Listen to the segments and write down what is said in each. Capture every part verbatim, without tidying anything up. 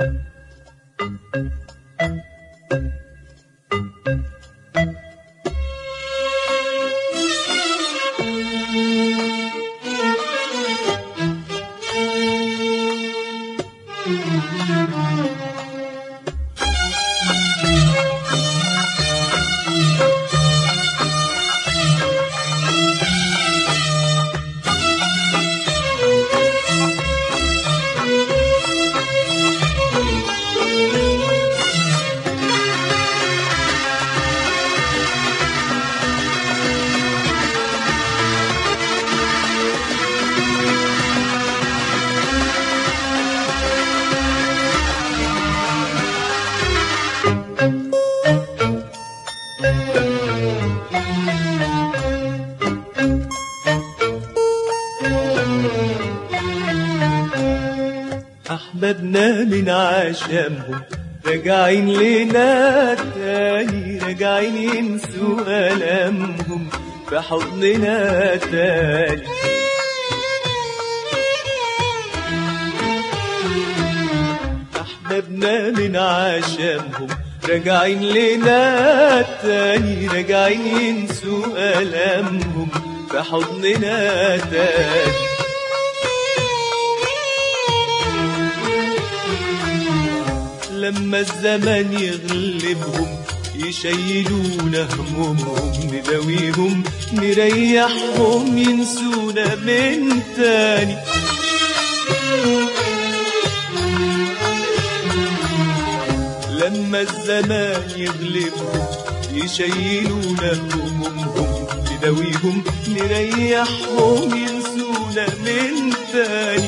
أحبابنا من عشمهم راجعين لنا تاني، راجعين ينسوا ألمهم في حضننا تاني. أحبابنا من عشمهم راجعين لنا تاني، راجعين ينسوا ألمهم في حضننا تاني. لما الزمن يغلبهم يشيلونا همومهم، نداويهم نريحهم ينسونا من تاني. لما الزمان يغلبهم يشيلونا همومهم، نداويهم نريحهم ينسونا من تاني.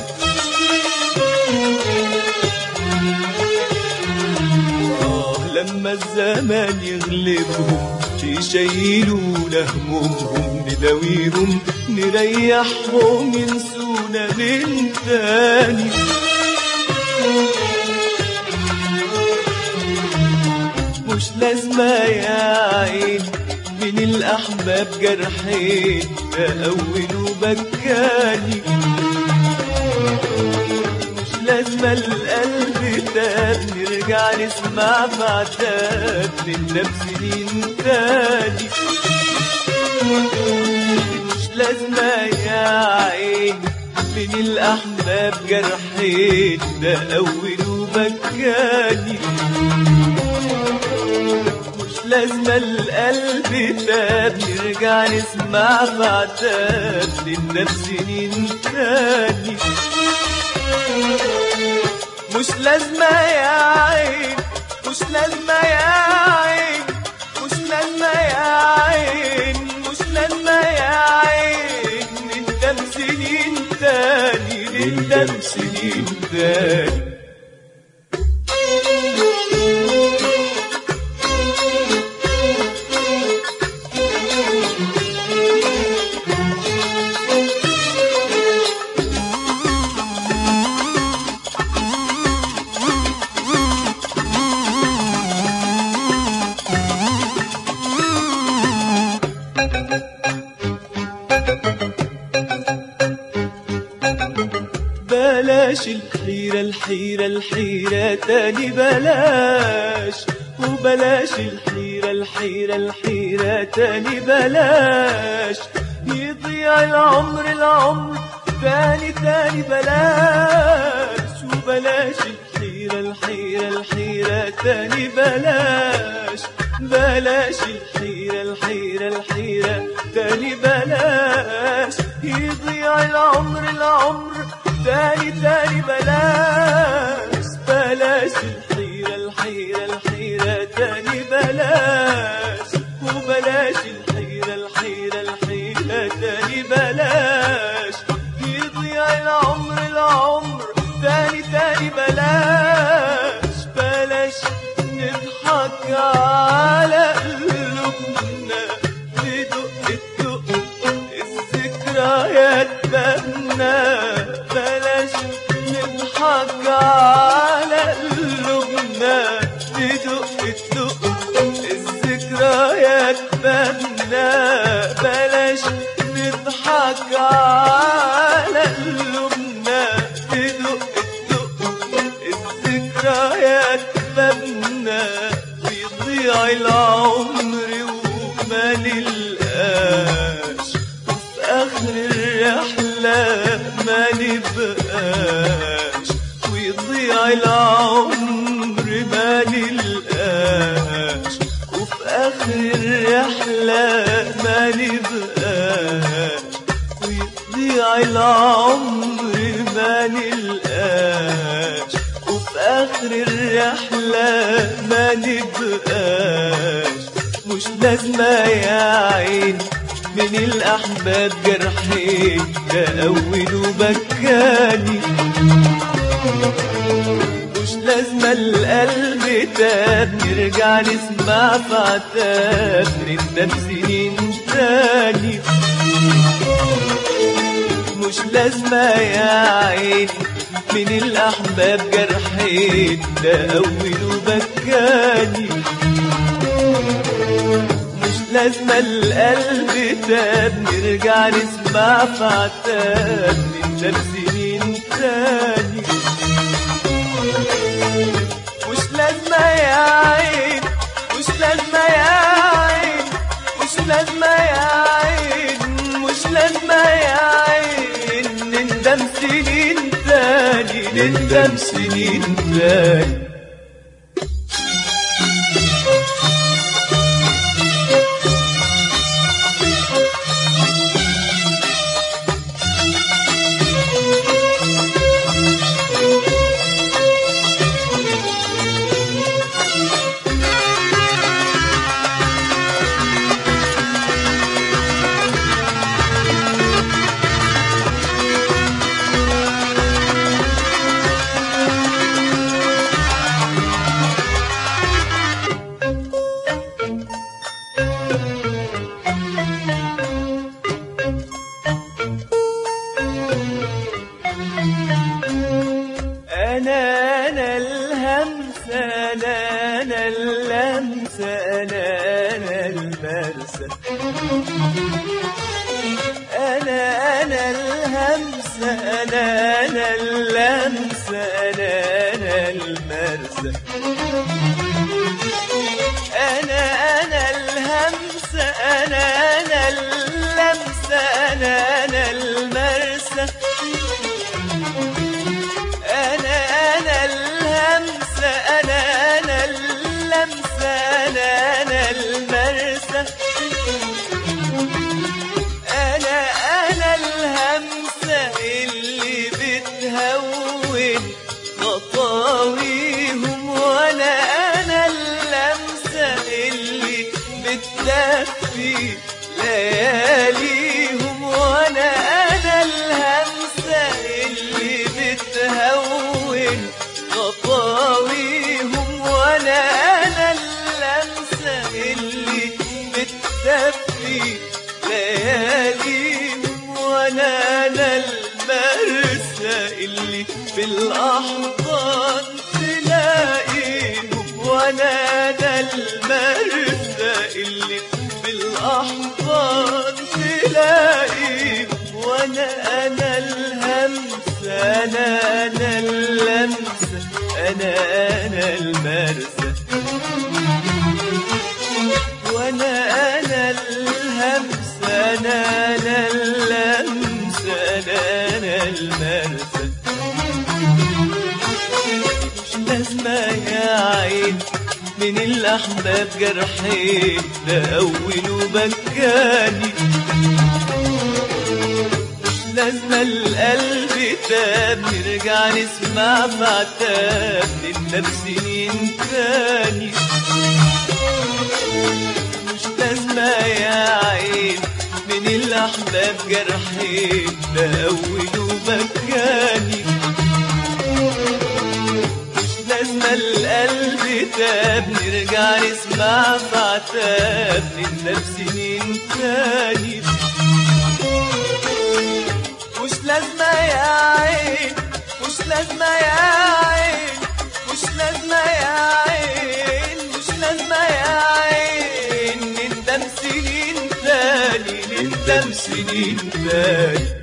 لما الزمان يغلبهم يشيلونا همومهم، نداويهم نريحهم ينسونا من تاني. مش لازمة يا عين من الأحباب جرحين تقولوا بكاني، لازمة القلب تاب نرجع نسمع في عتاب نندم سنين تاني. مش لازمة يا عين من الأحباب جرحين تقولوا بكاني، مش لازمة القلب تاب نرجع نسمع في عتاب نندم سنين تاني. مش لازمة يا عين، مش لازمة يا عين، مش لازمة يا عين، مش لازمة يا عين، نندم سنين تاني، نندم سنين تاني. بلاش الحيرة الحيرة الحيرة تاني بلاش، وبلاش الحيرة الحيرة الحيرة تاني بلاش، يضيع العمر العمر تاني تاني بلاش، وبلاش الحيرة الحيرة الحيرة تاني بلاش، بلاش الحيرة الحيرة الحيرة تاني بلاش، يضيع العمر العمر تاني تاني بلاش، بلاش الحيرة الحيرة الحيرة تاني بلاش، وبلاش الحيرة الحيرة الحيرة تاني بلاش، يضيع العمر العمر تاني تاني بلاش، بلاش نضحك على قلوبنا ندق الدق الذكريات بابنا، بلاش نضحك على قلوبنا ندق الدق الذكريات بابنا، بلاش نضحك على قلوبنا ندق الدق الذكريات الحكايات مبنى ويضيع العمر وما نلقاش وفي آخر الرحلة ما نبقاش ويضيع العمر ما نلقاش وفي آخر الرحلة ما نبقاش ويضيع العمر ما نلقاش وفي آخر الرحلة ما نبقاش مش لازمة يا عين من الأحباب جرحين ده أوله بكاني مش لازمة القلب تاب نرجع نسمع في عتاب نندم سنين تاني مش لازمة يا عين من الأحباب جرحين ده أوله بكاني مش لازمة القلب تاب نرجع نسمع في عتاب نندم سنين تاني مش لازمة يا عين مش لازمة يا عين مش لازمة يا عين مش لازمة يا عين نندم سنين تاني نندم سنين تاني أنا أنا الهمسة أنا أنا اللمسة أنا أنا المرسى أنا أنا الهمسة أنا أنا اللمسة أنا أنا المرسى أنا أنا الهمسة أنا أنا اللمسة أنا أنا المرسى أنا أنا الهمسة أنا أنا اللمسة أنا أنا المرسى أنا أنا الهمسة اللي بتهون خطاويهم وأنا أنا اللمسة اللي بتدفي لياليهم وأنا أنا الهمسة اللي بتهون خطاويهم وأنا أنا اللمسة اللي بتدفي لياليهم وأنا أنا المرسى اللي في الأحضان تلاقيهم وأنا أنا المرسى اللي في الأحضان تلاقيهم وأنا أنا الهمسة أنا أنا اللمسة أنا أنا المرسى وأنا أنا الهمسة أنا أنا اللمسة أنا أنا المرسى مش لازمة يا عين من الأحباب جرحين ده أوله بكاني مش لازمة القلب تاب نرجع نسمع في عتاب نندم سنين تاني مش لازمة يا عين من الأحباب جرحين ده أوله بكاني مش لازمة القلب تاب نرجع نسمع في عتاب نندم سنين تاني مش لازمة يا عين مش لازمة يا عين مش لازمة يا عين مش لازمة يا عين نندم سنين تاني نندم سنين تاني